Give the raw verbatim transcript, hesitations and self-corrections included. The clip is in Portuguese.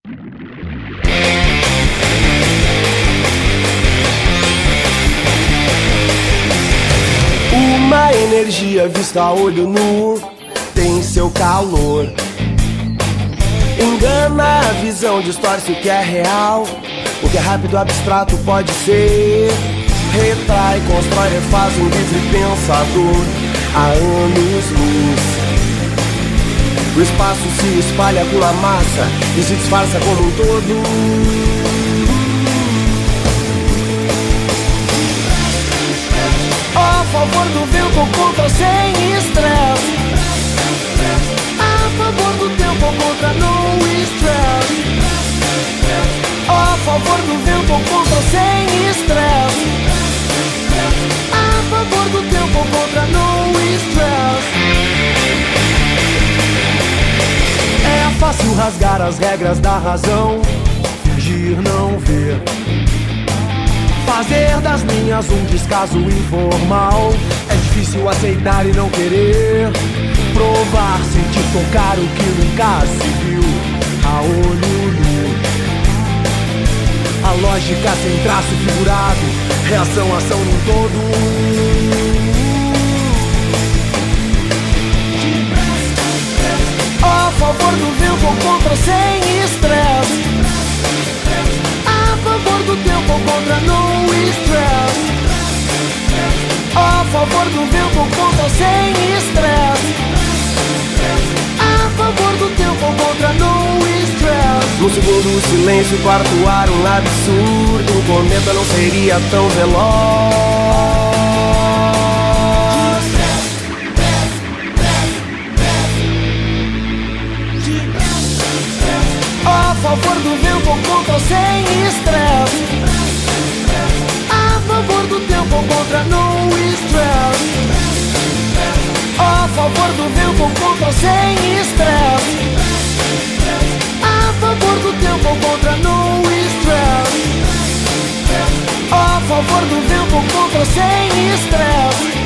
Uma energia vista a olho nu tem seu calor. Engana a visão, distorce o que é real. O que é rápido, abstrato pode ser. Retrai, constrói, refaz um livre pensador há anos-luz. O espaço se espalha com a massa e se disfarça como um todo. A favor do vento ou contra sem estresse. A favor do tempo ou contra no estresse. A favor do vento ou contra sem estresse. A favor do tempo ou contra no estresse. É fácil rasgar as regras da razão, fingir não ver, fazer das minhas um descaso informal. É difícil aceitar e não querer, provar, sentir, tocar o que nunca se viu a olho nu. A lógica sem traço figurado, reação, ação num todo. A favor do vento ou contra sem estresse. A favor do tempo ou contra no estresse. A favor do vento ou contra sem estresse. A favor do tempo ou contra no estresse. No segundo o silêncio, quarto ar, um absurdo. Um cometa não seria tão veloz. A favor do vento ou contra sem estresse. A favor do tempo ou contra no estresse. A favor do vento ou contra sem estresse. A favor do tempo ou contra no estresse. A favor do vento ou contra sem estresse.